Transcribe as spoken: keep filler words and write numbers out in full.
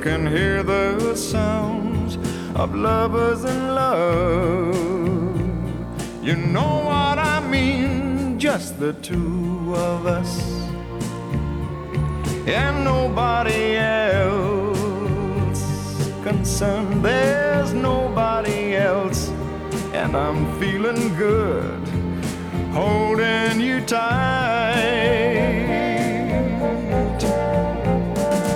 can hear the sounds of lovers in love. You know what I mean, just the two of us and nobody else concerned. There's nobody else, and I'm feeling good holding you tight.